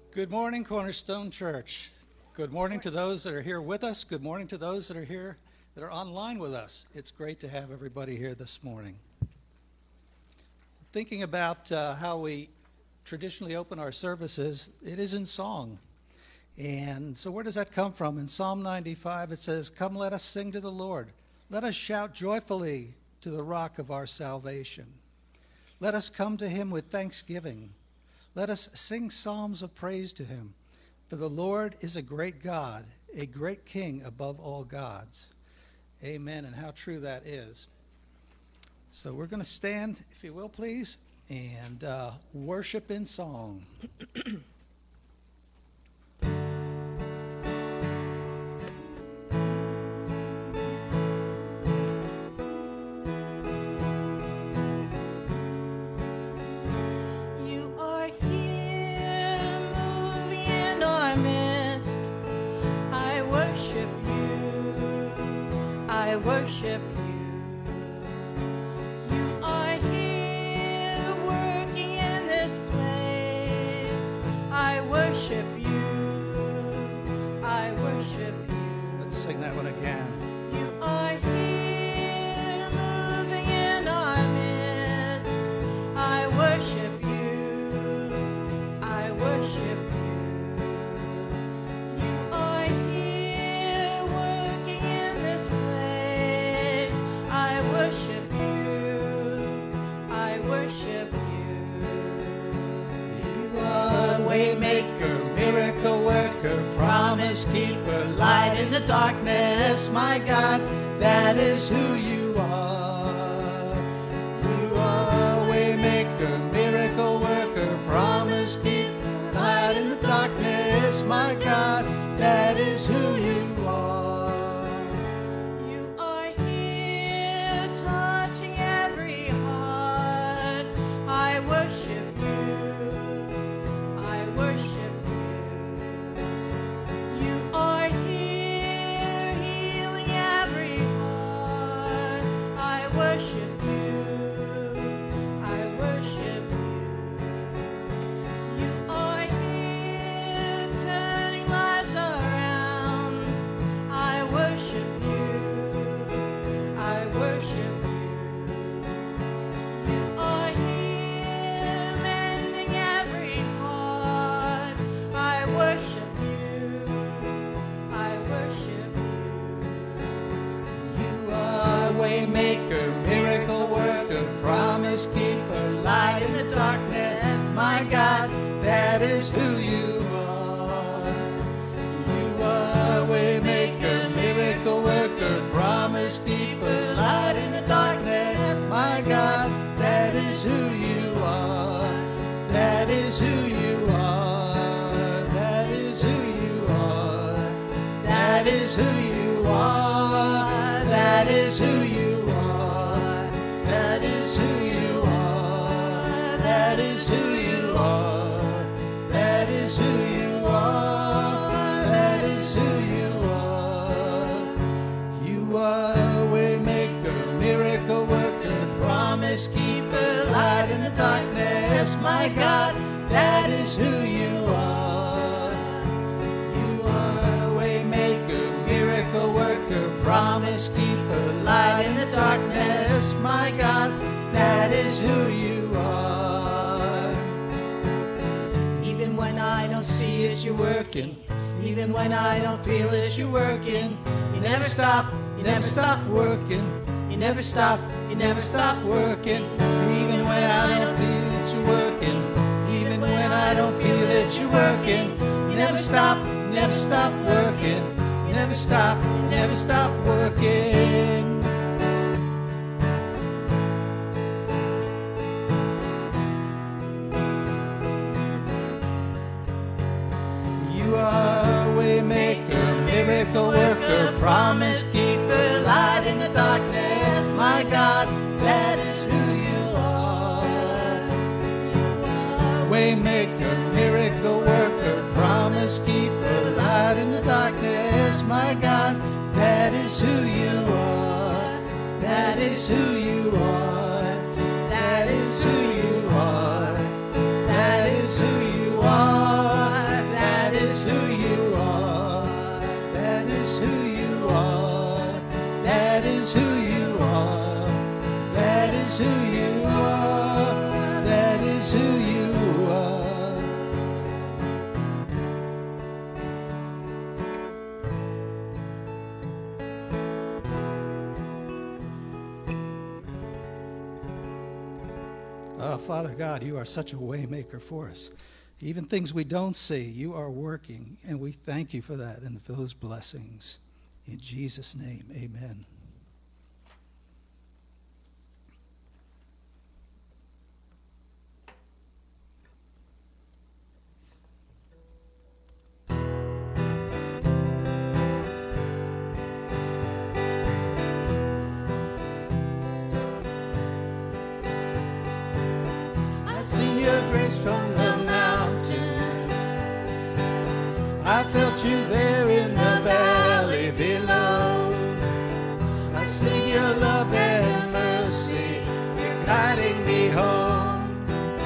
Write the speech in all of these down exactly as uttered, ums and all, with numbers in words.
Good morning, Cornerstone Church. Good morning to those that are here with us. Good morning to those that are here that are online with us. It's great to have everybody here this morning. Thinking about uh, how we traditionally open our services, it is in song. And so where does that come from? In Psalm ninety-five, it says, "Come, let us sing to the Lord. Let us shout joyfully to the rock of our salvation. Let us come to him with thanksgiving. Let us sing psalms of praise to him. For the Lord is a great God, a great King above all gods." Amen, and how true that is. So we're going to stand, if you will, please, and uh, worship in song. Worship you. You are here working in this place. I worship you. I worship you. Let's sing that one again. You are here moving in our midst. I worship you. I worship you. You are here working in this place. I worship you, I worship you. You are waymaker, miracle worker, promise keeper, light in the darkness, my God, that is who you are. You are waymaker, miracle worker, promise keeper, light in the darkness, my God, that is who you are. Waymaker, miracle worker, promise keeper, light in the darkness, my God, that is who you are. You are waymaker, miracle worker, promise keeper, light in the darkness, my God, that is who you are. That is who you are. That is who you are. That is who you are. That is who you are. That is who you are. That is who you are. That is who you are. That is who you are. You are waymaker, miracle worker, promise keeper, light in the darkness, my God, that is who you are. You are waymaker, miracle worker, promise keeper, light in the darkness, my God, that is who you are. Even when I don't see it, you're working. Even when I don't feel it, you're working. You never stop, you never stop working. You never stop, you never stop working. Even when I don't feel it, you're working. Even when I don't feel it, you're working. You never stop, you never stop working. You never stop, you never stop working. You are a waymaker, miracle worker, promise keeper, light in the darkness, my God, that is who you are. You are a waymaker, miracle worker, promise keeper, light in the darkness, my God, that is who you are. That is who you are. That is who you are. That is who you are. Father God, you are such a way maker for us. Even things we don't see, you are working, and we thank you for that and for those blessings. In Jesus' name, amen. From the mountain, I felt you there in the valley below. I sing your love and mercy, you're guiding me home.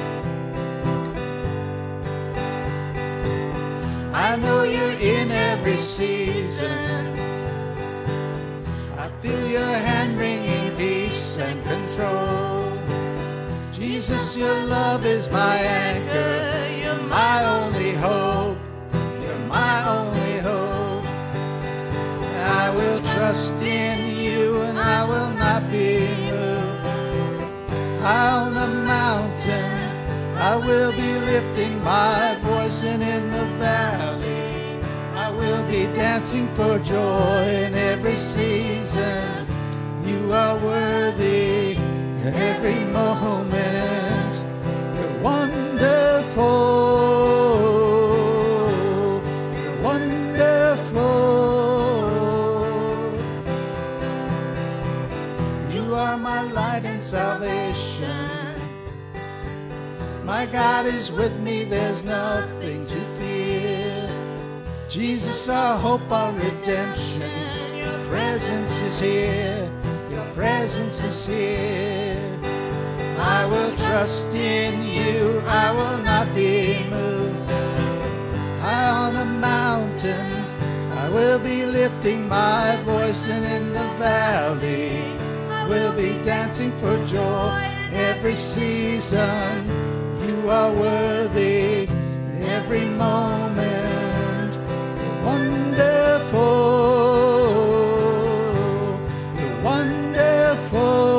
I know you're in every season. I feel your hand bringing peace and control. Jesus, your love is my anchor, you're my only hope, you're my only hope. I will trust in you and I will not be moved. High on the mountain, I will be lifting my voice, and in the valley, I will be dancing for joy in every season. You are worthy every moment. You're wonderful, you're wonderful. You are my light and salvation. My God is with me, there's nothing to fear. Jesus, our hope, our redemption. Your presence is here, your presence is here. I will trust in you, I will not be moved. High on the mountain, I will be lifting my voice, and in the valley, I will be dancing for joy every season. You are worthy every moment. You're wonderful, you're wonderful.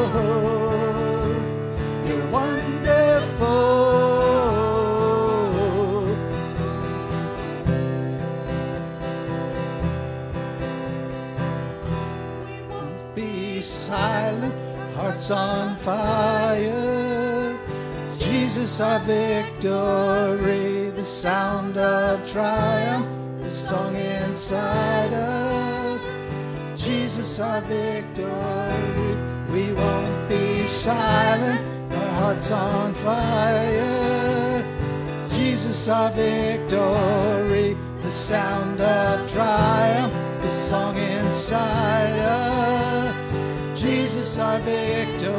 Hearts on fire, Jesus our victory, the sound of triumph, the song inside us. Jesus our victory, we won't be silent, our hearts on fire. Jesus our victory, the sound of triumph, the song inside us. Jesus our victory.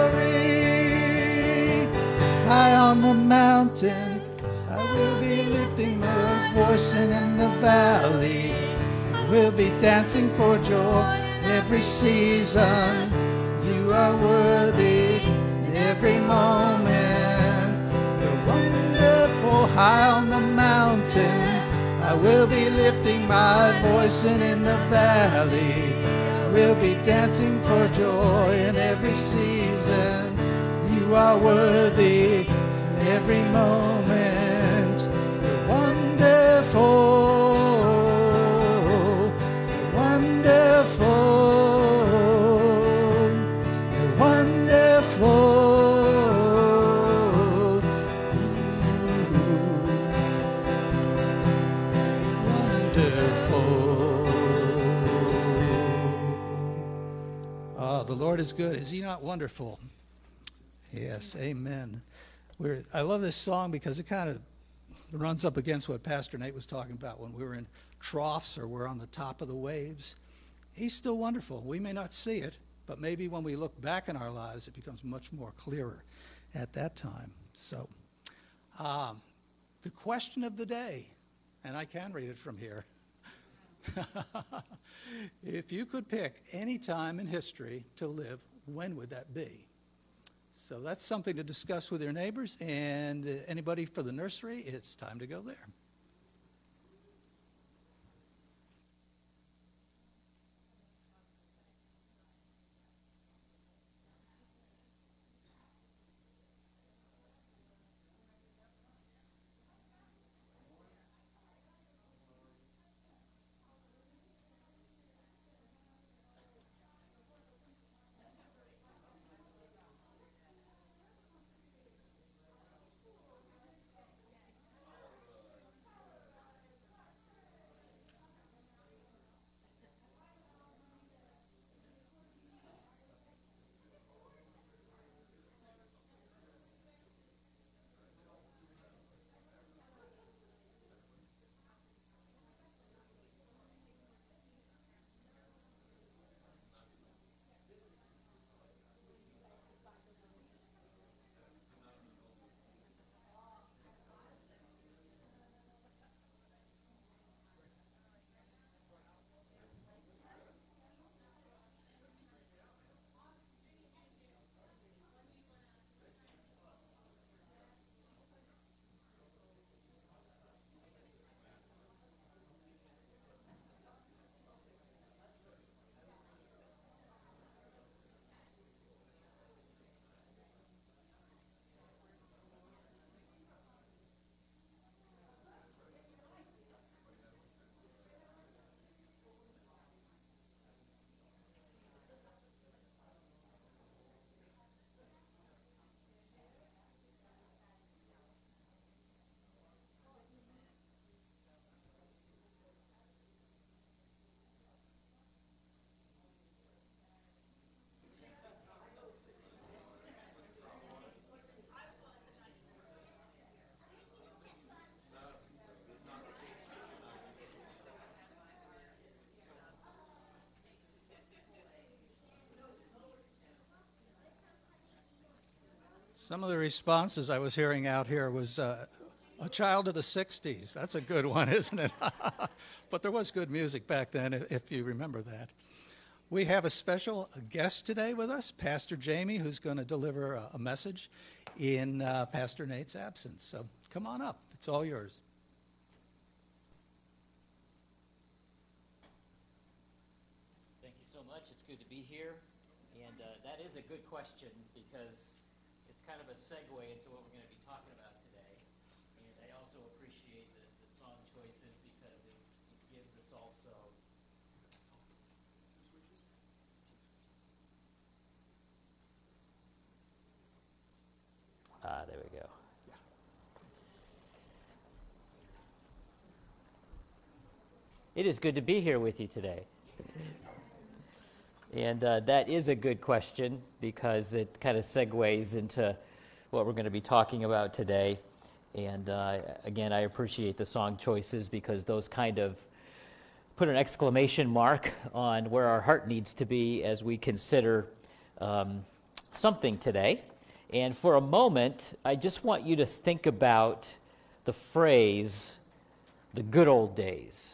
High on the mountain, I will be lifting my voice, and in the valley, I will be dancing for joy every season. You are worthy every moment. You're wonderful. High on the mountain, I will be lifting my voice, and in the valley, we'll be dancing for joy in every season. You are worthy in every moment. You're wonderful, you're wonderful, you're wonderful. The Lord is good. Is he not wonderful? Yes, amen. We're, I love this song because it kind of runs up against what Pastor Nate was talking about when we were in troughs or we're on the top of the waves. He's still wonderful. We may not see it, but maybe when we look back in our lives, it becomes much more clearer at that time. So, um, the question of the day, and I can read it from here. If you could pick any time in history to live, when would that be? So that's something to discuss with your neighbors, and uh, anybody for the nursery, it's time to go there. Some of the responses I was hearing out here was uh, a child of the sixties. That's a good one, isn't it? But there was good music back then, if you remember that. We have a special guest today with us, Pastor Jamie, who's going to deliver a, a message in uh, Pastor Nate's absence. So come on up. It's all yours. Thank you so much. It's good to be here. And uh, that is a good question because it's kind of a segue into what we're going to be talking about today. And I also appreciate the, the song choices because it, it gives us also... Ah, there we go. It is good to be here with you today. And uh, that is a good question because it kind of segues into what we're going to be talking about today. And uh, again, I appreciate the song choices because those kind of put an exclamation mark on where our heart needs to be as we consider um, something today. And for a moment, I just want you to think about the phrase, the good old days.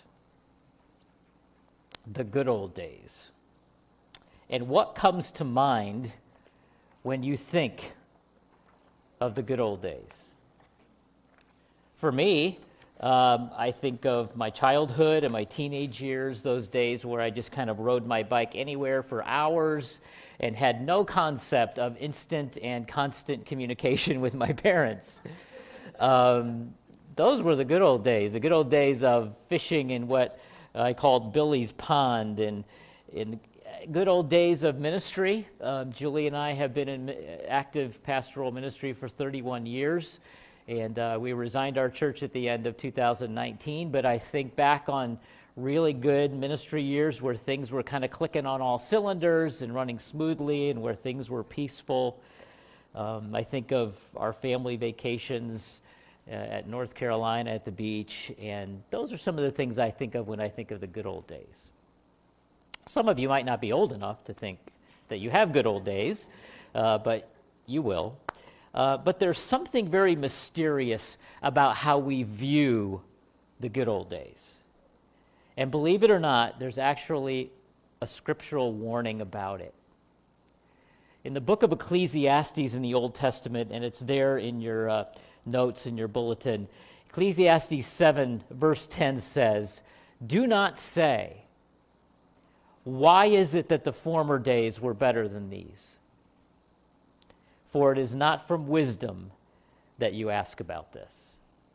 The good old days. And what comes to mind when you think of the good old days? For me, um, I think of my childhood and my teenage years, those days where I just kind of rode my bike anywhere for hours and had no concept of instant and constant communication with my parents. Um, those were the good old days, the good old days of fishing in what I called Billy's Pond, and in good old days of ministry. Um, Julie and I have been in active pastoral ministry for thirty-one years, and uh, we resigned our church at the end of two thousand nineteen, but I think back on really good ministry years where things were kind of clicking on all cylinders and running smoothly and where things were peaceful. Um, I think of our family vacations uh, at North Carolina at the beach, and those are some of the things I think of when I think of the good old days. Some of you might not be old enough to think that you have good old days, uh, but you will. Uh, but there's something very mysterious about how we view the good old days. And believe it or not, there's actually a scriptural warning about it. In the book of Ecclesiastes in the Old Testament, and it's there in your uh, notes in your bulletin, Ecclesiastes seven verse ten says, "Do not say, 'Why is it that the former days were better than these?' For it is not from wisdom that you ask about this."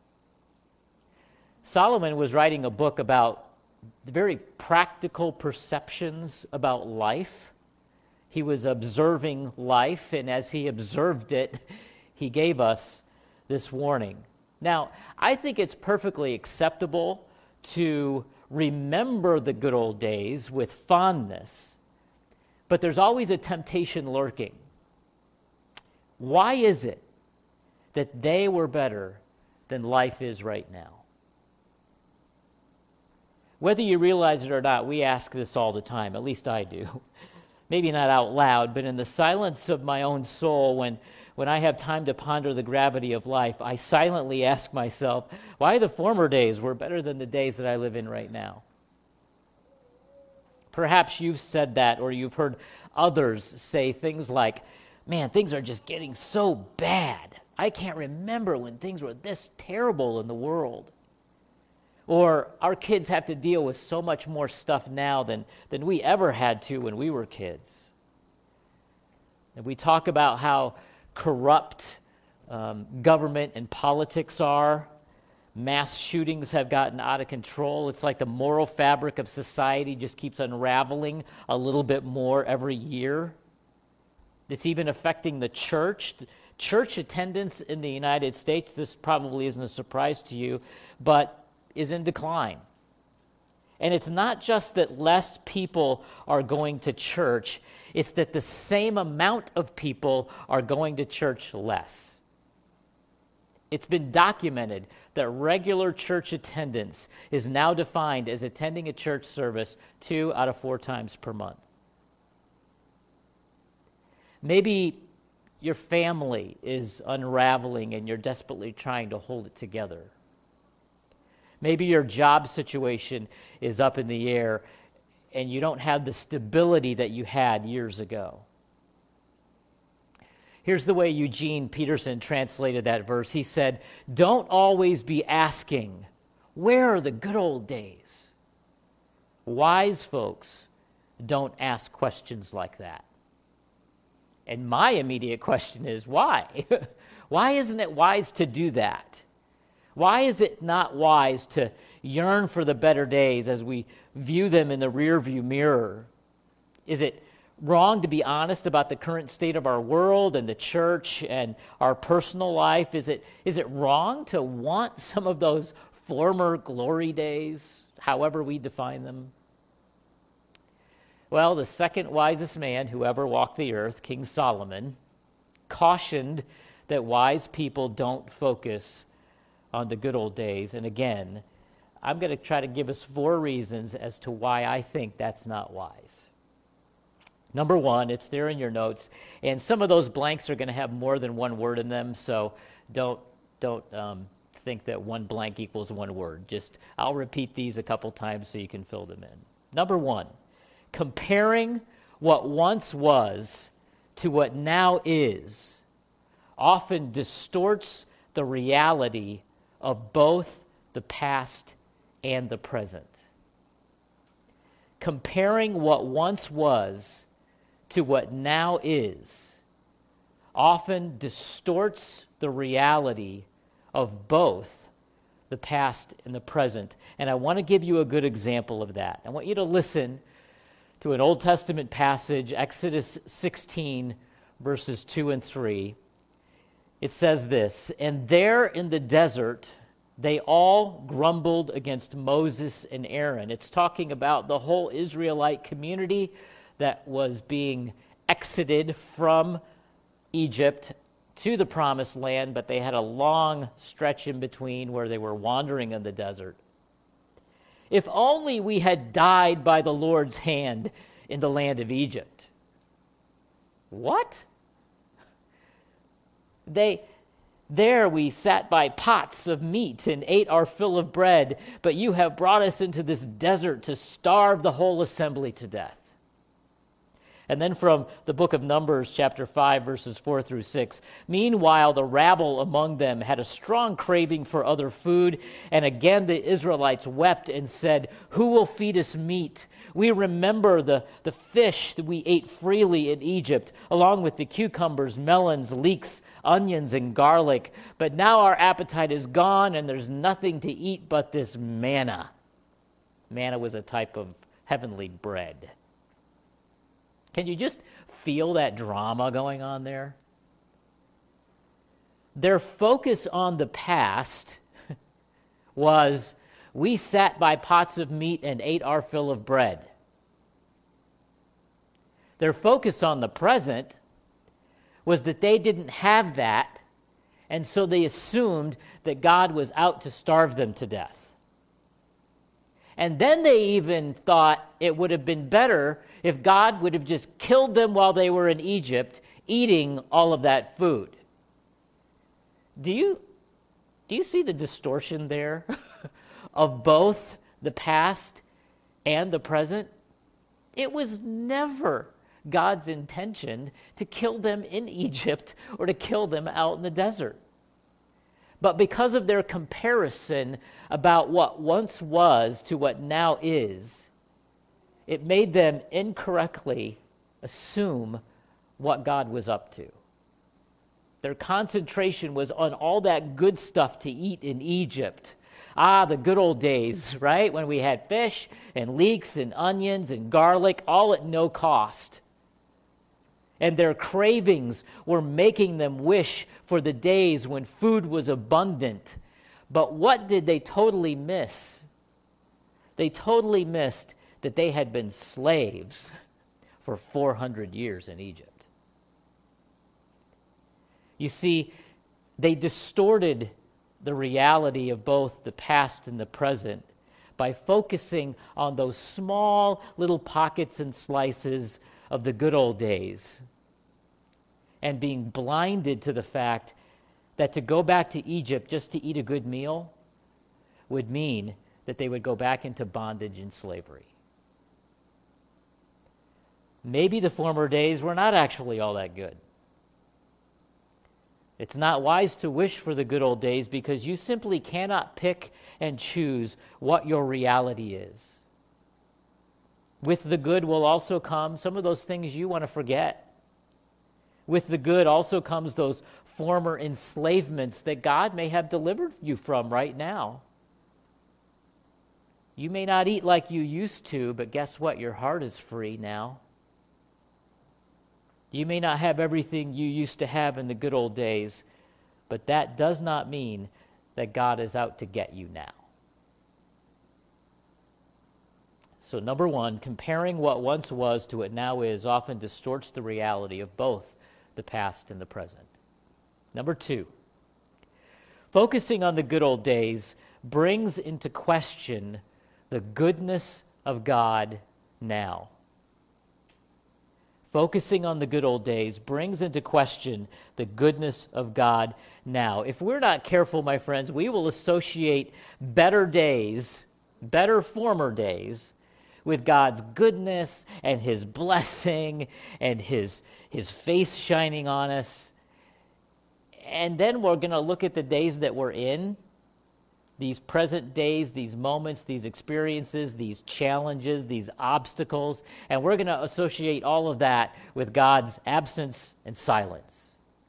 Solomon was writing a book about the very practical perceptions about life. He was observing life, and as he observed it, he gave us this warning. Now, I think it's perfectly acceptable to remember the good old days with fondness, but there's always a temptation lurking. Why is it that they were better than life is right now? Whether you realize it or not, we ask this all the time, at least I do. Maybe not out loud, but in the silence of my own soul, when, when I have time to ponder the gravity of life, I silently ask myself, why the former days were better than the days that I live in right now? Perhaps you've said that, or you've heard others say things like, man, things are just getting so bad. I can't remember when things were this terrible in the world. Or our kids have to deal with so much more stuff now than, than we ever had to when we were kids. And we talk about how corrupt um, government and politics are. Mass shootings have gotten out of control. It's like the moral fabric of society just keeps unraveling a little bit more every year. It's even affecting the church. Church attendance in the United States, this probably isn't a surprise to you, but is in decline. And it's not just that less people are going to church, it's that the same amount of people are going to church less. It's been documented that regular church attendance is now defined as attending a church service two out of four times per month. Maybe your family is unraveling and you're desperately trying to hold it together. Maybe your job situation is up in the air and you don't have the stability that you had years ago. Here's the way Eugene Peterson translated that verse. He said, "Don't always be asking, where are the good old days?" Wise folks don't ask questions like that. And my immediate question is, why? Why isn't it wise to do that? Why is it not wise to yearn for the better days as we view them in the rearview mirror? Is it wrong to be honest about the current state of our world and the church and our personal life? Is it, is it wrong to want some of those former glory days, however we define them? Well, the second wisest man who ever walked the earth, King Solomon, cautioned that wise people don't focus on the good old days. And again, I'm going to try to give us four reasons as to why I think that's not wise. Number one, it's there in your notes, and some of those blanks are going to have more than one word in them, so don't, don't um, think that one blank equals one word. Just, I'll repeat these a couple times so you can fill them in. Number one, comparing what once was to what now is often distorts the reality of both the past and the present. Comparing what once was to what now is often distorts the reality of both the past and the present. And I want to give you a good example of that. I want you to listen to an Old Testament passage, Exodus sixteen, verses two and three. It says this, "And there in the desert they all grumbled against Moses and Aaron." It's talking about the whole Israelite community that was being exited from Egypt to the Promised Land, but they had a long stretch in between where they were wandering in the desert. "If only we had died by the Lord's hand in the land of Egypt." What? They, there we sat by pots of meat and ate our fill of bread, but you have brought us into this desert to starve the whole assembly to death. And then from the book of Numbers, chapter five, verses four through six, "Meanwhile, the rabble among them had a strong craving for other food, and again the Israelites wept and said, 'Who will feed us meat? We remember the, the fish that we ate freely in Egypt, along with the cucumbers, melons, leeks, onions, and garlic. But now our appetite is gone, and there's nothing to eat but this manna.'" Manna was a type of heavenly bread. Can you just feel that drama going on there? Their focus on the past was, we sat by pots of meat and ate our fill of bread. Their focus on the present was that they didn't have that, and so they assumed that God was out to starve them to death. And then they even thought it would have been better if God would have just killed them while they were in Egypt, eating all of that food. Do you, do you see the distortion there of both the past and the present? It was never God's intention to kill them in Egypt or to kill them out in the desert. But because of their comparison about what once was to what now is, it made them incorrectly assume what God was up to. Their concentration was on all that good stuff to eat in Egypt. Ah, the good old days, right? When we had fish and leeks and onions and garlic, all at no cost. And their cravings were making them wish for the days when food was abundant. But what did they totally miss? They totally missed that they had been slaves for four hundred years in Egypt. You see, they distorted the reality of both the past and the present by focusing on those small little pockets and slices of the good old days. and being blinded to the fact that to go back to Egypt just to eat a good meal would mean that they would go back into bondage and slavery. Maybe the former days were not actually all that good. It's not wise to wish for the good old days because you simply cannot pick and choose what your reality is. With the good will also come some of those things you want to forget. With the good also comes those former enslavements that God may have delivered you from right now. You may not eat like you used to, but guess what? Your heart is free now. You may not have everything you used to have in the good old days, but that does not mean that God is out to get you now. So number one, comparing what once was to what now is often distorts the reality of both the past and the present. Number two, focusing on the good old days brings into question the goodness of God now. Focusing on the good old days brings into question the goodness of God now. If we're not careful, my friends, we will associate better days, better former days, with God's goodness and his blessing and his, his face shining on us. And then we're going to look at the days that we're in, these present days, these moments, these experiences, these challenges, these obstacles, and we're going to associate all of that with God's absence and silence.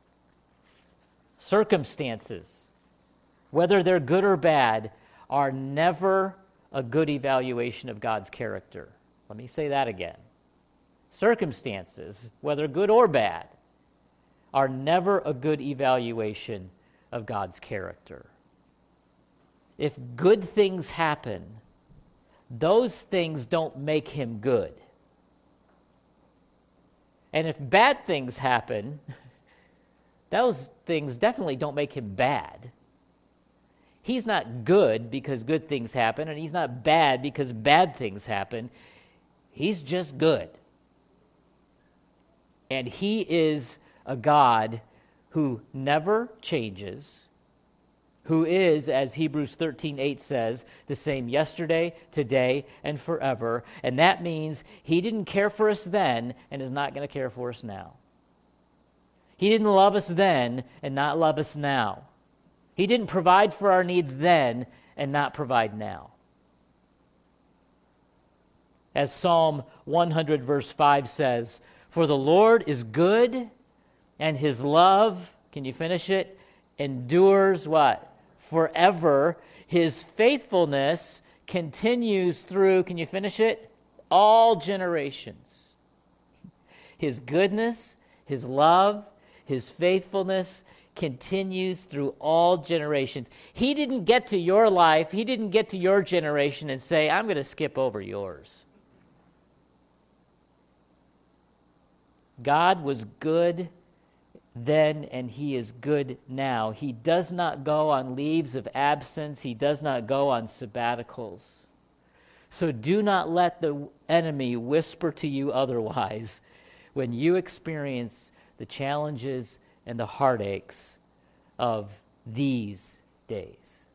Circumstances, whether they're good or bad, are never a good evaluation of God's character. Let me say that again. Circumstances, whether good or bad, are never a good evaluation of God's character. If good things happen, those things don't make him good. And if bad things happen, those things definitely don't make him bad. He's not good because good things happen, and he's not bad because bad things happen. He's just good. And he is a God who never changes, who is, as Hebrews thirteen eight says, the same yesterday, today, and forever. And that means he didn't care for us then and is not going to care for us now. He didn't love us then and not love us now. He didn't provide for our needs then and not provide now. As Psalm one hundred verse five says, "For the Lord is good, and his love," can you finish it? "Endures" what? "Forever. His faithfulness continues through," can you finish it? "All generations." His goodness, his love, his faithfulness continues through all generations. He didn't get to your life, he didn't get to your generation and say, "I'm going to skip over yours." God was good then, and he is good now. He does not go on leaves of absence. He does not go on sabbaticals. So do not let the enemy whisper to you otherwise when you experience the challenges and the heartaches of these days.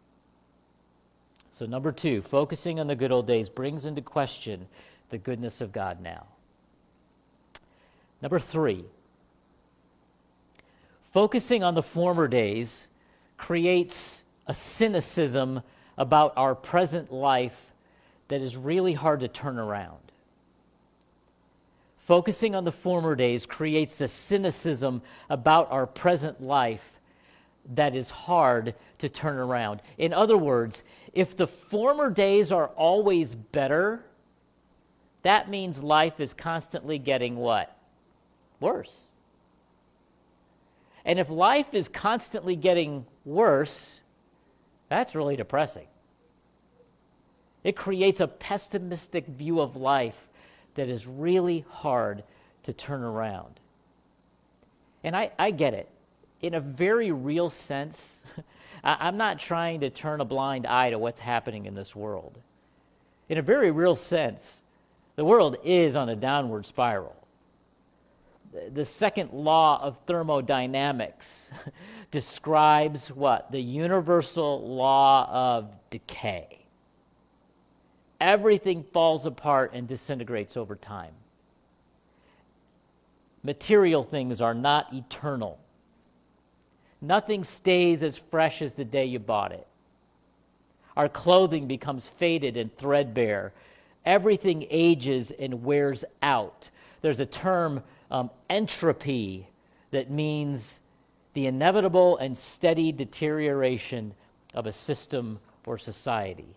So number two, focusing on the good old days brings into question the goodness of God now. Number three, focusing on the former days creates a cynicism about our present life that is really hard to turn around. Focusing on the former days creates a cynicism about our present life that is hard to turn around. In other words, if the former days are always better, that means life is constantly getting what? Worse. And if life is constantly getting worse, that's really depressing. It creates a pessimistic view of life that is really hard to turn around. And I, I get it. In a very real sense, I'm not trying to turn a blind eye to what's happening in this world. In a very real sense, the world is on a downward spiral. the second law of thermodynamics describes what? The universal law of decay. Everything falls apart and disintegrates over time. Material things are not eternal. Nothing stays as fresh as the day you bought it. Our clothing becomes faded and threadbare. Everything ages and wears out. There's a term, um, entropy, that means the inevitable and steady deterioration of a system or society.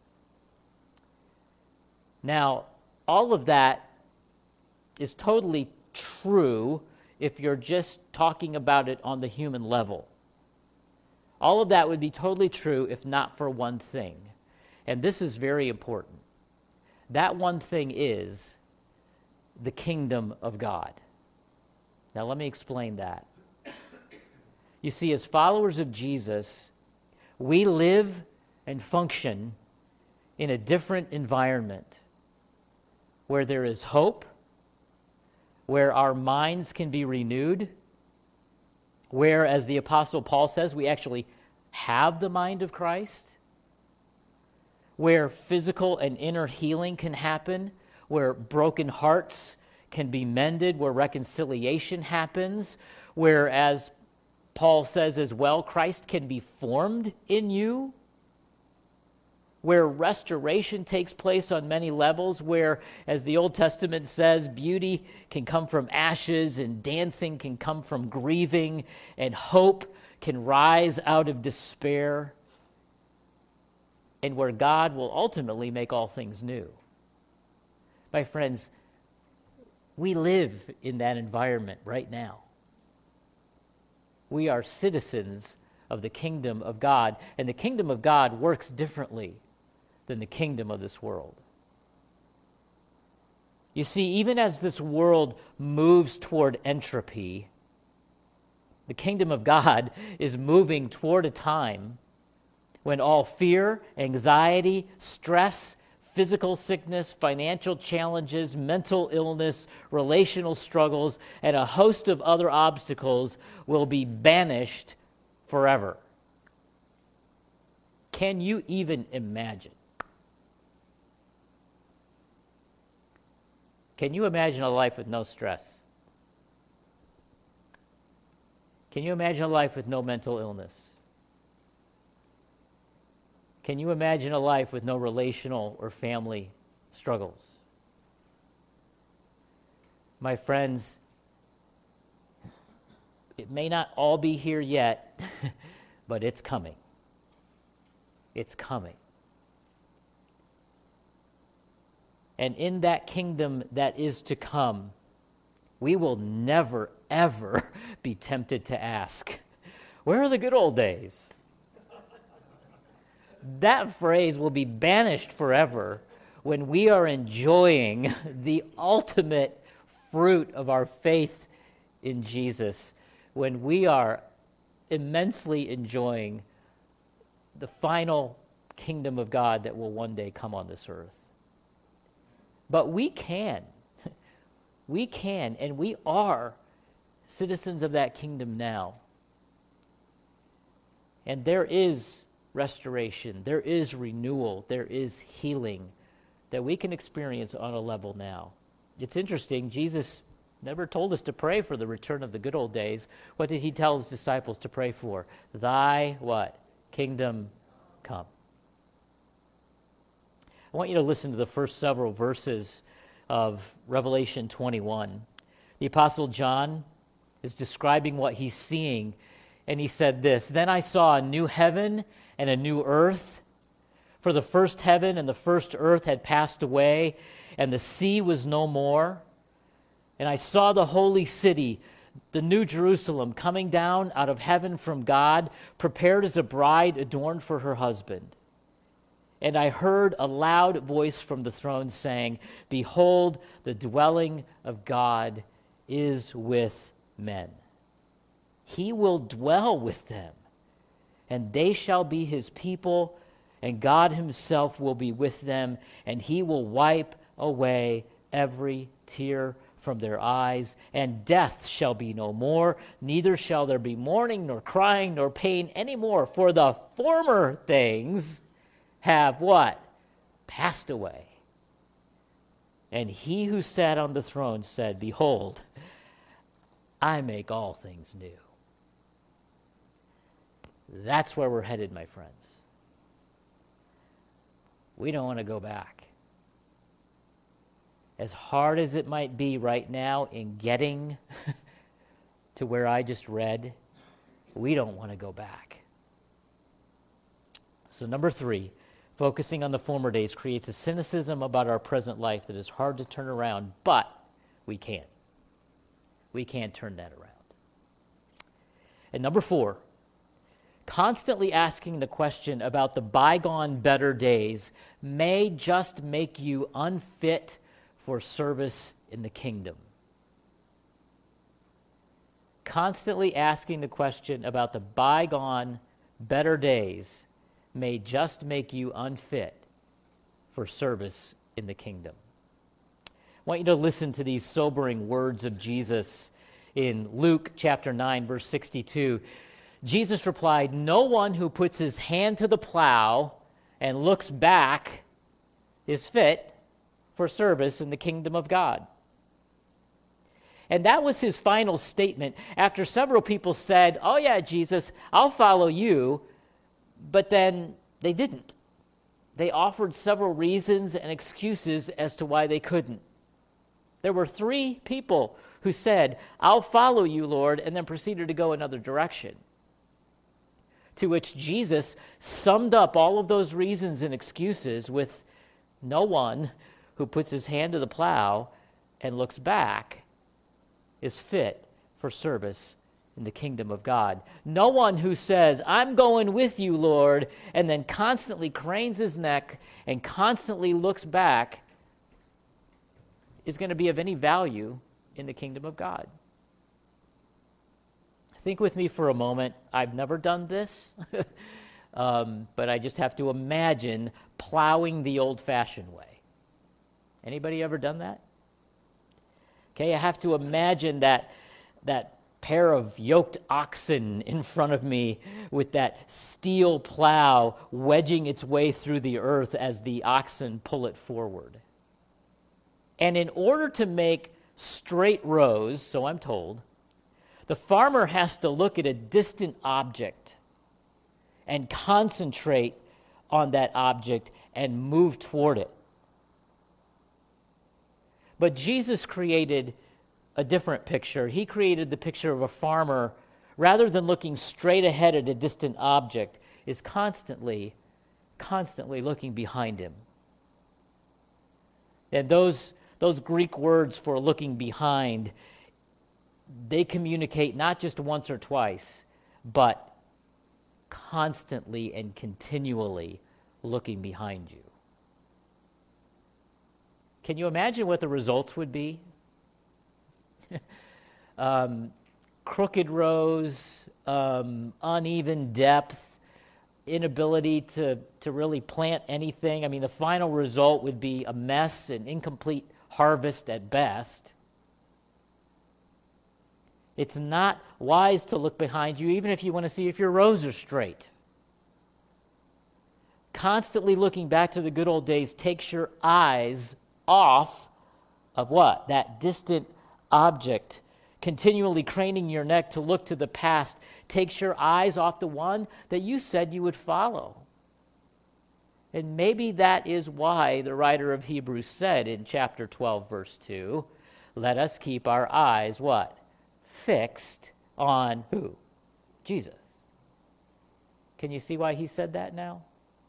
Now, all of that is totally true if you're just talking about it on the human level. All of that would be totally true if not for one thing. And this is very important. That one thing is the kingdom of God. Now let me explain that. You see, as followers of Jesus, we live and function in a different environment where there is hope, where our minds can be renewed, where, as the Apostle Paul says, we actually have the mind of Christ, where physical and inner healing can happen, where broken hearts can be mended, where reconciliation happens, where, as Paul says as well, Christ can be formed in you, where restoration takes place on many levels, where, as the Old Testament says, beauty can come from ashes and dancing can come from grieving and hope can rise out of despair, and where God will ultimately make all things new. My friends, we live in that environment right now. We are citizens of the kingdom of God, and the kingdom of God works differently than the kingdom of this world. You see, even as this world moves toward entropy, the kingdom of God is moving toward a time when all fear, anxiety, stress, physical sickness, financial challenges, mental illness, relational struggles, and a host of other obstacles will be banished forever. Can you even imagine? Can you imagine a life with no stress? Can you imagine a life with no mental illness? Can you imagine a life with no relational or family struggles? My friends, it may not all be here yet, but it's coming. It's coming. And in that kingdom that is to come, we will never, ever be tempted to ask, where are the good old days? That phrase will be banished forever when we are enjoying the ultimate fruit of our faith in Jesus, when we are immensely enjoying the final kingdom of God that will one day come on this earth. But we can, we can, and we are citizens of that kingdom now. And there is restoration, there is renewal, there is healing that we can experience on a level now. It's interesting, Jesus never told us to pray for the return of the good old days. What did he tell his disciples to pray for? Thy what? Kingdom come. I want you to listen to the first several verses of Revelation twenty-one. The Apostle John is describing what he's seeing, and he said this, "Then I saw a new heaven and a new earth, for the first heaven and the first earth had passed away, and the sea was no more. And I saw the holy city, the new Jerusalem, coming down out of heaven from God, prepared as a bride adorned for her husband. And I heard a loud voice from the throne saying, Behold, the dwelling of God is with men. He will dwell with them, and they shall be his people, and God himself will be with them, and he will wipe away every tear from their eyes, and death shall be no more, neither shall there be mourning, nor crying, nor pain any more, for the former things have what? Passed away. And he who sat on the throne said, Behold, I make all things new. That's where we're headed, my friends. We don't want to go back. As hard as it might be right now in getting to where I just read, we don't want to go back. So number three, focusing on the former days creates a cynicism about our present life that is hard to turn around, but we can. We can turn that around. And number four, constantly asking the question about the bygone better days may just make you unfit for service in the kingdom. Constantly asking the question about the bygone better days may just make you unfit for service in the kingdom. I want you to listen to these sobering words of Jesus in Luke chapter nine, verse sixty-two. Jesus replied, No one who puts his hand to the plow and looks back is fit for service in the kingdom of God. And that was his final statement after several people said, Oh yeah, Jesus, I'll follow you. But then they didn't. They offered several reasons and excuses as to why they couldn't. There were three people who said, I'll follow you, Lord, and then proceeded to go another direction. To which Jesus summed up all of those reasons and excuses with, no one who puts his hand to the plow and looks back is fit for service in the kingdom of God. No one who says, I'm going with you, Lord, and then constantly cranes his neck and constantly looks back is going to be of any value in the kingdom of God. Think with me for a moment. I've never done this, um, but I just have to imagine plowing the old-fashioned way. Anybody ever done that? Okay, I have to imagine that, that pair of yoked oxen in front of me with that steel plow wedging its way through the earth as the oxen pull it forward. And in order to make straight rows, so I'm told, the farmer has to look at a distant object and concentrate on that object and move toward it. But Jesus created a different picture. He created the picture of a farmer, rather than looking straight ahead at a distant object, is constantly, constantly looking behind him. And those, those Greek words for looking behind, they communicate not just once or twice, but constantly and continually looking behind you. Can you imagine what the results would be? um, crooked rows, um, uneven depth, inability to, to really plant anything. I mean, the final result would be a mess, an incomplete harvest at best. It's not wise to look behind you, even if you want to see if your rows are straight. Constantly looking back to the good old days takes your eyes off of what? That distant object. Continually craning your neck to look to the past takes your eyes off the one that you said you would follow. And maybe that is why the writer of Hebrews said in chapter twelve, verse two, let us keep our eyes, what? Fixed on who? Jesus. Can you see why he said that now?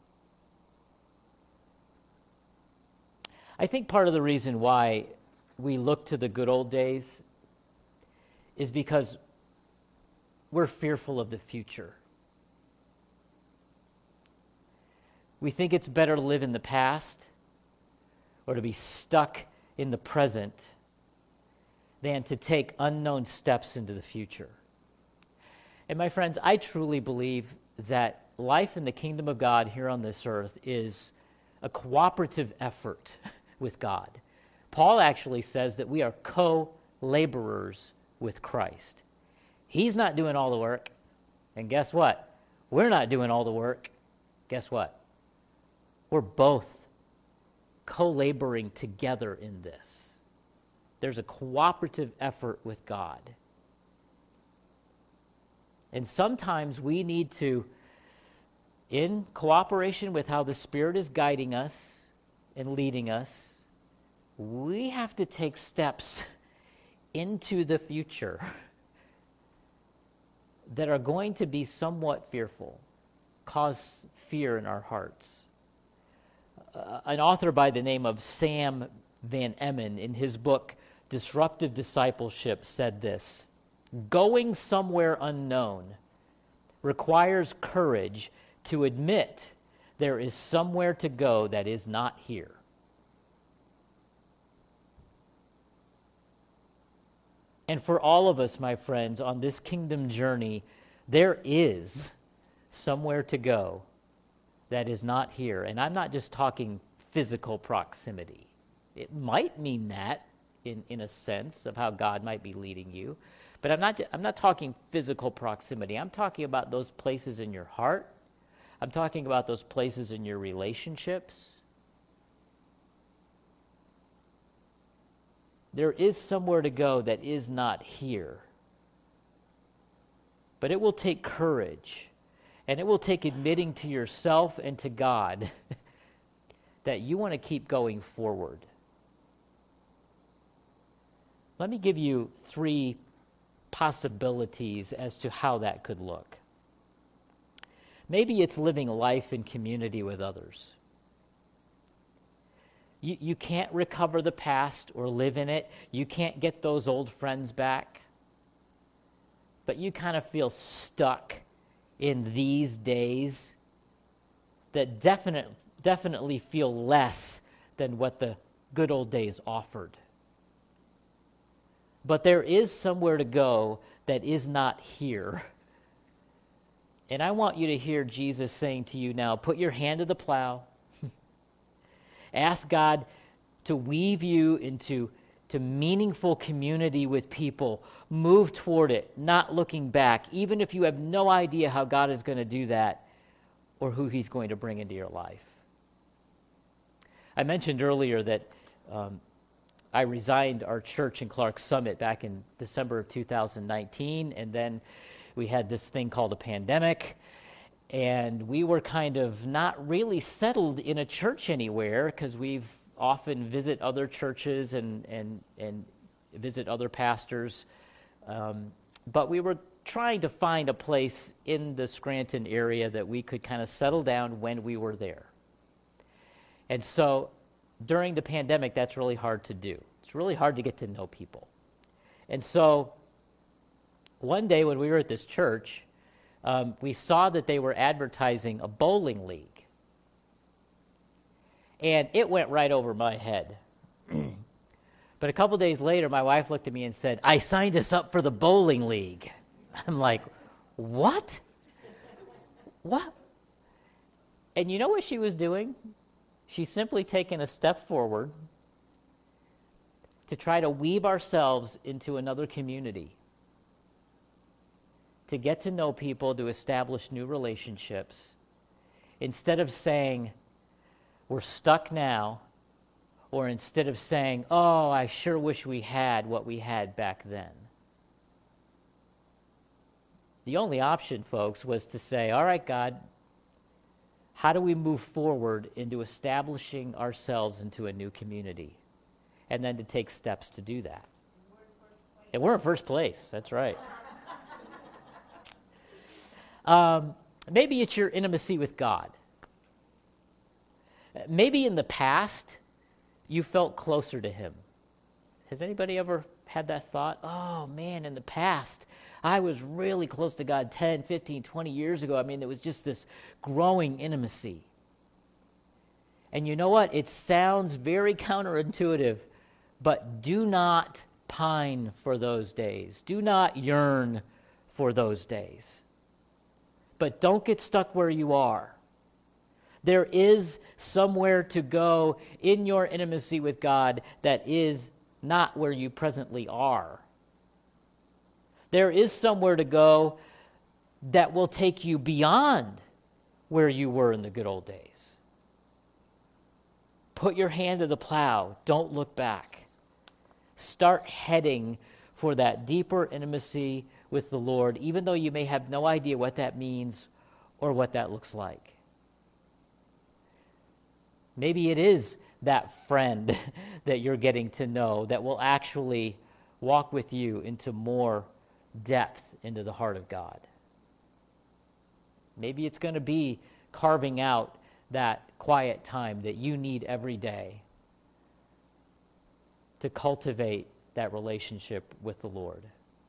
I think part of the reason why we look to the good old days is because we're fearful of the future. We think it's better to live in the past or to be stuck in the present than to take unknown steps into the future. And my friends, I truly believe that life in the kingdom of God here on this earth is a cooperative effort with God. Paul actually says that we are co-laborers with Christ. He's not doing all the work. And guess what? We're not doing all the work. Guess what? We're both co-laboring together in this. There's a cooperative effort with God. And sometimes we need to, in cooperation with how the Spirit is guiding us and leading us, we have to take steps into the future that are going to be somewhat fearful, cause fear in our hearts. Uh, an author by the name of Sam Van Emmen, in his book, Disruptive Discipleship, said this: going somewhere unknown requires courage to admit there is somewhere to go that is not here. And for all of us, my friends, on this kingdom journey, there is somewhere to go that is not here. And I'm not just talking physical proximity. It might mean that in, in a sense of how God might be leading you. But I'm not, I'm not talking physical proximity. I'm talking about those places in your heart. I'm talking about those places in your relationships. There is somewhere to go that is not here. But it will take courage, and it will take admitting to yourself and to God that you want to keep going forward. Let me give you three possibilities as to how that could look. Maybe it's living life in community with others. You, you can't recover the past or live in it. You can't get those old friends back. But you kind of feel stuck in these days that definite, definitely feel less than what the good old days offered. But there is somewhere to go that is not here. And I want you to hear Jesus saying to you now, put your hand to the plow. Ask God to weave you into to meaningful community with people. Move toward it, not looking back, even if you have no idea how God is going to do that or who he's going to bring into your life. I mentioned earlier that um, I resigned our church in Clarks Summit back in December of two thousand nineteen, and then we had this thing called a pandemic. And we were kind of not really settled in a church anywhere because we've often visit other churches and, and, and visit other pastors. Um, but we were trying to find a place in the Scranton area that we could kind of settle down when we were there. And so during the pandemic, that's really hard to do. It's really hard to get to know people. And so one day when we were at this church, Um, we saw that they were advertising a bowling league. And it went right over my head. But a couple days later, my wife looked at me and said, I signed us up for the bowling league. I'm like, what? What? And you know what she was doing? She's simply taken a step forward to try to weave ourselves into another community, to get to know people, to establish new relationships, instead of saying, we're stuck now, or instead of saying, oh, I sure wish we had what we had back then. The only option, folks, was to say, all right, God, how do we move forward into establishing ourselves into a new community? And then to take steps to do that. And we're in first place, that's right. Um, maybe it's your intimacy with God. Maybe in the past, you felt closer to him. Has anybody ever had that thought? Oh, man, in the past, I was really close to God ten, fifteen, twenty years ago. I mean, there was just this growing intimacy. And you know what? It sounds very counterintuitive, but do not pine for those days. Do not yearn for those days. But don't get stuck where you are. There is somewhere to go in your intimacy with God that is not where you presently are. There is somewhere to go that will take you beyond where you were in the good old days. Put your hand to the plow. Don't look back. Start heading for that deeper intimacy with the Lord, even though you may have no idea what that means or what that looks like. Maybe it is that friend that you're getting to know that will actually walk with you into more depth into the heart of God. Maybe it's going to be carving out that quiet time that you need every day to cultivate that relationship with the Lord.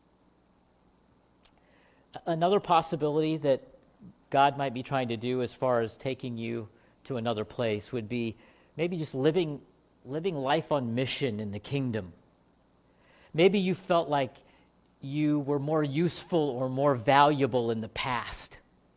Another possibility that God might be trying to do as far as taking you to another place would be maybe just living living life on mission in the kingdom. Maybe you felt like you were more useful or more valuable in the past.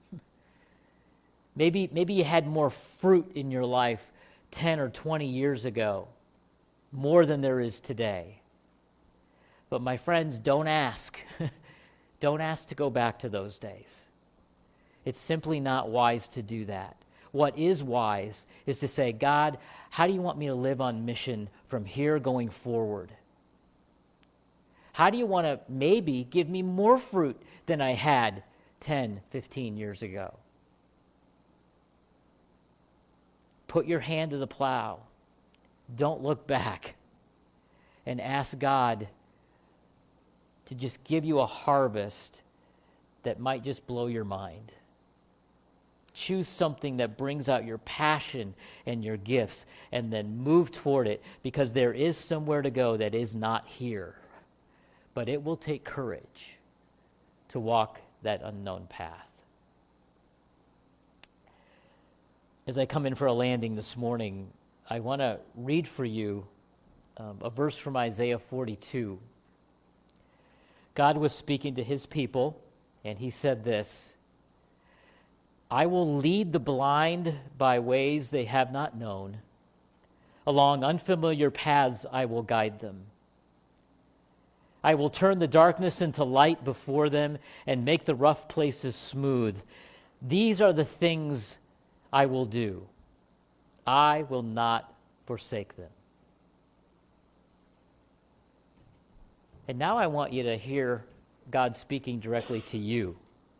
Maybe, maybe you had more fruit in your life ten or twenty years ago, more than there is today. But my friends, don't ask. Don't ask to go back to those days. It's simply not wise to do that. What is wise is to say, God, how do you want me to live on mission from here going forward? How do you want to maybe give me more fruit than I had ten, fifteen years ago? Put your hand to the plow. Don't look back. And ask God to just give you a harvest that might just blow your mind. Choose something that brings out your passion and your gifts, and then move toward it, because there is somewhere to go that is not here. But it will take courage to walk that unknown path. As I come in for a landing this morning, I want to read for you um, a verse from Isaiah forty-two. God was speaking to his people, and he said this: I will lead the blind by ways they have not known. Along unfamiliar paths I will guide them. I will turn the darkness into light before them and make the rough places smooth. These are the things I will do. I will not forsake them. And now I want you to hear God speaking directly to you.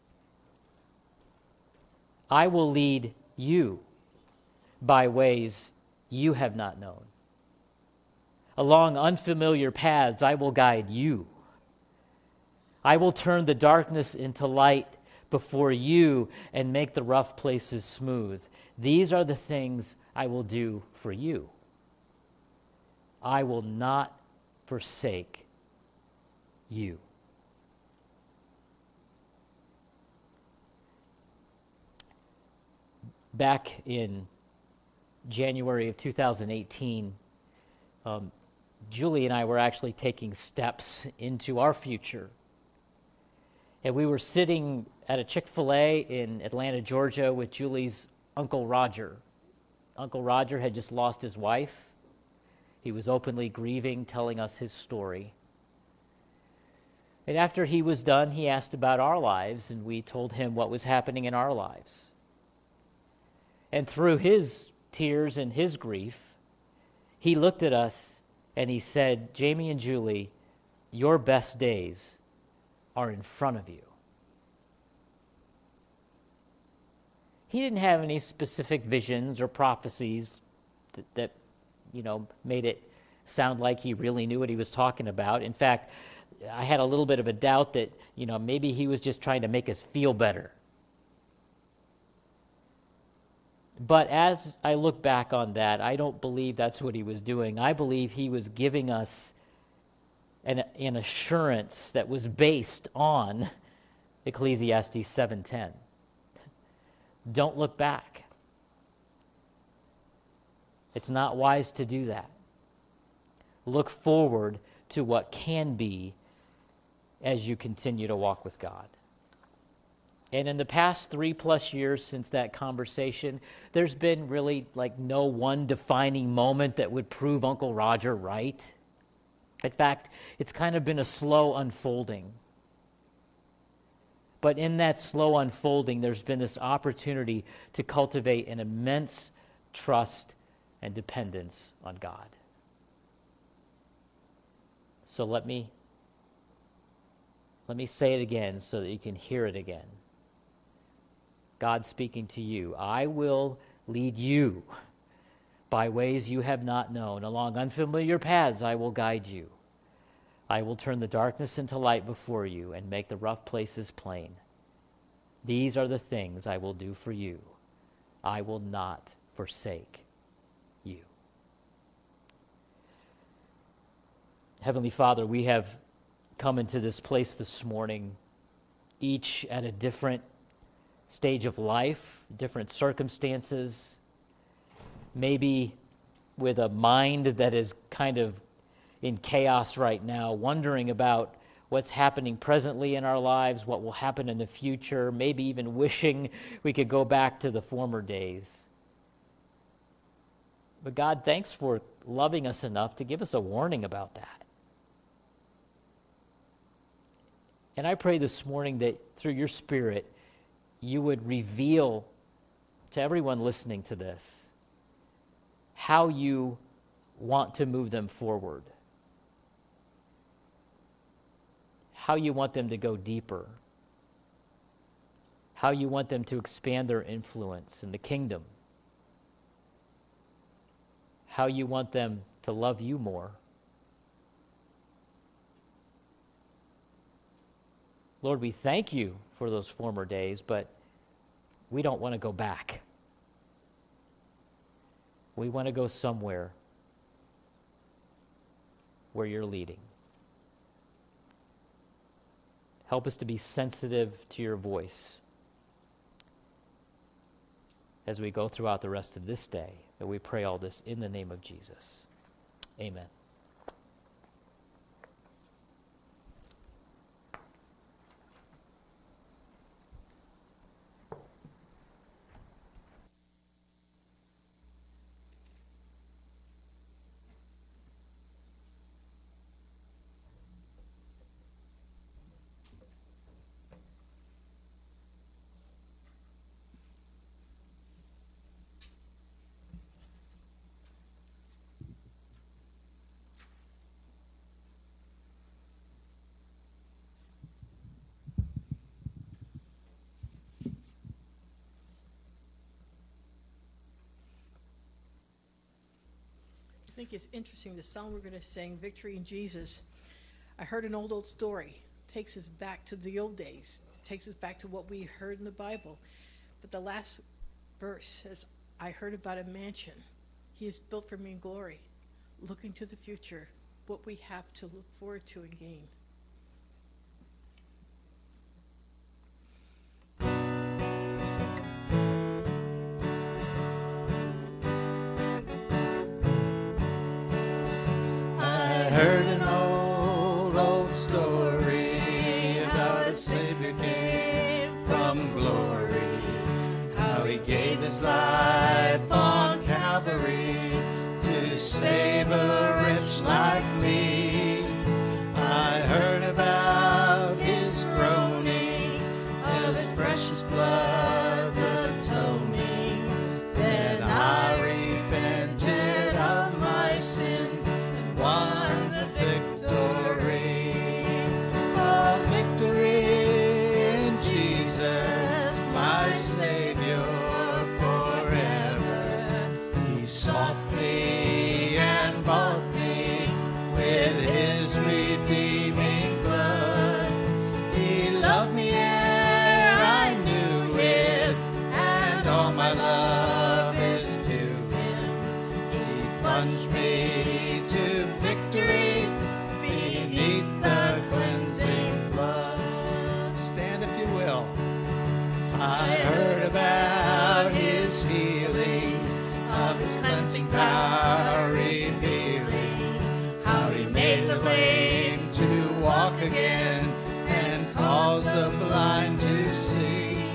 I will lead you by ways you have not known. Along unfamiliar paths, I will guide you. I will turn the darkness into light before you and make the rough places smooth. These are the things I will do for you. I will not forsake you. Back in January of two thousand eighteen, um, Julie and I were actually taking steps into our future. And we were sitting at a Chick-fil-A in Atlanta, Georgia with Julie's Uncle Roger. Uncle Roger had just lost his wife. He was openly grieving, telling us his story. And after he was done, he asked about our lives, and we told him what was happening in our lives. And through his tears and his grief, he looked at us and he said, Jamie and Julie, your best days are in front of you. He didn't have any specific visions or prophecies that, that, you know, made it sound like he really knew what he was talking about. In fact, I had a little bit of a doubt that, you know, maybe he was just trying to make us feel better. But as I look back on that, I don't believe that's what he was doing. I believe he was giving us an, an assurance that was based on Ecclesiastes seven ten. Don't look back. It's not wise to do that. Look forward to what can be as you continue to walk with God. And in the past three plus years since that conversation, there's been really like no one defining moment that would prove Uncle Roger right. In fact, it's kind of been a slow unfolding. But in that slow unfolding, there's been this opportunity to cultivate an immense trust and dependence on God. So let me, let me say it again so that you can hear it again. God speaking to you, I will lead you by ways you have not known. Along unfamiliar paths I will guide you. I will turn the darkness into light before you and make the rough places plain. These are the things I will do for you. I will not forsake you. Heavenly Father, we have come into this place this morning, each at a different stage of life, different circumstances, maybe with a mind that is kind of in chaos right now, wondering about what's happening presently in our lives, what will happen in the future, maybe even wishing we could go back to the former days. But God, thanks for loving us enough to give us a warning about that. And I pray this morning that through your Spirit, you would reveal to everyone listening to this how you want to move them forward, how you want them to go deeper, how you want them to expand their influence in the kingdom, how you want them to love you more. Lord, we thank you for those former days, but we don't want to go back. We want to go somewhere where you're leading. Help us to be sensitive to your voice as we go throughout the rest of this day. And we pray all this in the name of Jesus. Amen. I think it's interesting, the song we're going to sing, Victory in Jesus. I heard an old, old story. It takes us back to the old days. It takes us back to what we heard in the Bible. But the last verse says, I heard about a mansion he has built for me in glory, looking to the future, what we have to look forward to and gain. Heard an old, old story about a Savior came from glory, how he gave his life on Calvary to save a wretch like me. I heard about his groaning, of his precious blood's atoning. Then I repented of my sins and won victory, oh victory in Jesus, my Savior forever. He sought me and bought me with his redeeming blood. He loved me ere I knew it, and all my love is to him. He plunged me to victory beneath the cleansing flood. Stand if you will. I heard about his healing, of his cleansing power revealing, how he made the lame to walk again and caused the blind to see.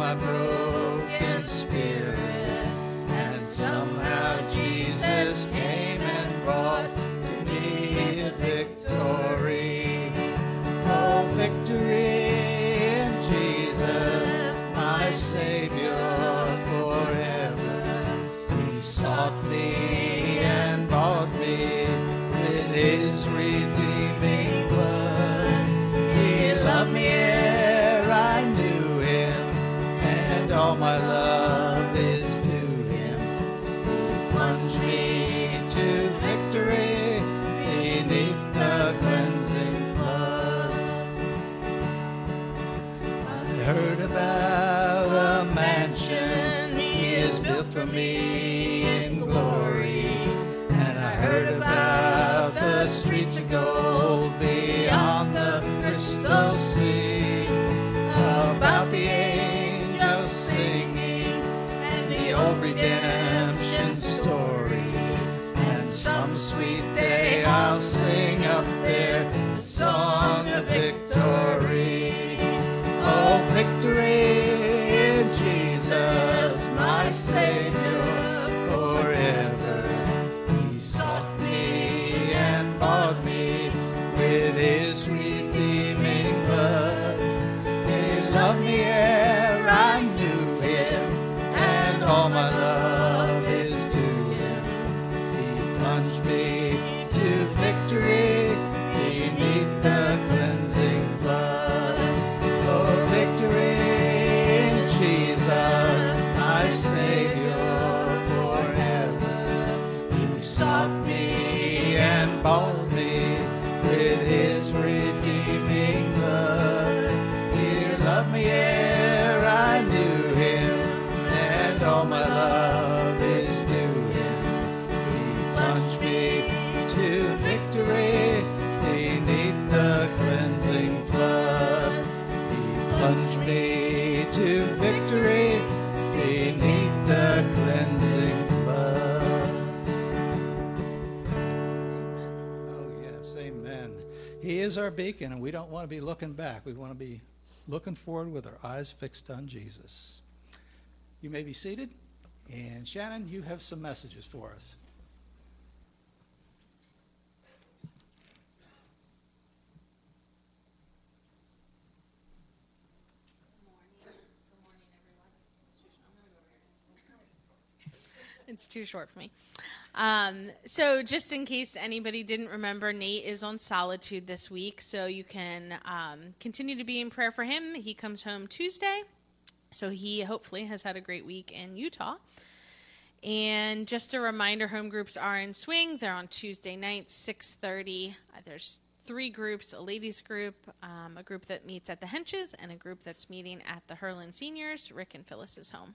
my broken spirit. And somehow Jesus came and brought to me victory. Oh, victory in Jesus, my Savior forever. He sought me and bought me with his redeeming blood. He loved me ere I knew him, and all my love is to him. He plunged me to victory beneath the cleansing flood. I heard about a mansion he has built for me in glory, and I heard about the streets of gold beyond the crystal sea, about the angels singing and the old redemption story. And some sweet day I'll sing up there the song of victory. Oh, victory in Jesus, my Savior forever. He sought me and bought me with his redeeming blood. He loved me ere I knew him, and all my love is to him. He plunged me to victory beneath the cleansing flood. Oh, victory in Jesus, my Savior forever. He sought me and bought me with his redeeming blood. He loved me ere I knew him, and all my love is to him. He plunged me to victory beneath the cleansing flood. He plunged me to victory beneath the cleansing flood. Oh, yes, amen. He is our beacon, and we don't want to be looking back. We want to be looking forward with our eyes fixed on Jesus. You may be seated. And Shannon, you have some messages for us. It's too short for me. Um, so just in case anybody didn't remember, Nate is on Solitude this week, so you can um, continue to be in prayer for him. He comes home Tuesday, so he hopefully has had a great week in Utah. And just a reminder, home groups are in swing. They're on Tuesday nights, six thirty. Uh, there's three groups, a ladies group, um, a group that meets at the Henches, and a group that's meeting at the Herlin Seniors, Rick and Phyllis's home.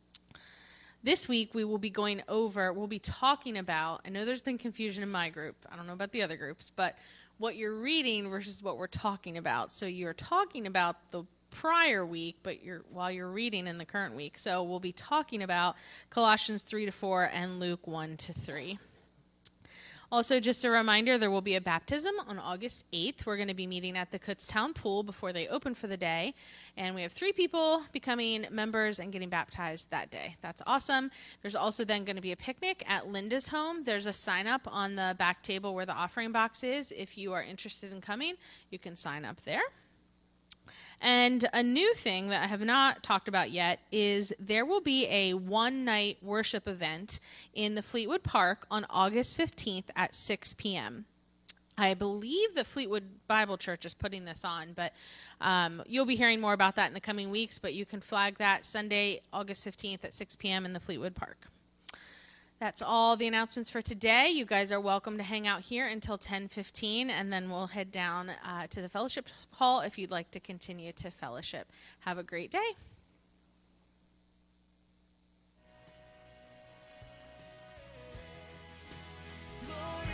This week, we will be going over, we'll be talking about, I know there's been confusion in my group, I don't know about the other groups, but what you're reading versus what we're talking about. So you're talking about the prior week, but you're while you're reading in the current week. So we'll be talking about Colossians three to four and Luke one to three. Also, just a reminder, there will be a baptism on August eighth. We're going to be meeting at the Kutztown Pool before they open for the day. And we have three people becoming members and getting baptized that day. That's awesome. There's also then going to be a picnic at Linda's home. There's a sign up on the back table where the offering box is. If you are interested in coming, you can sign up there. And a new thing that I have not talked about yet is there will be a one-night worship event in the Fleetwood Park on August fifteenth at six p.m. I believe the Fleetwood Bible Church is putting this on, but um, you'll be hearing more about that in the coming weeks, but you can flag that Sunday, August fifteenth at six p.m. in the Fleetwood Park. That's all the announcements for today. You guys are welcome to hang out here until ten fifteen, and then we'll head down uh, to the fellowship hall if you'd like to continue to fellowship. Have a great day. Glory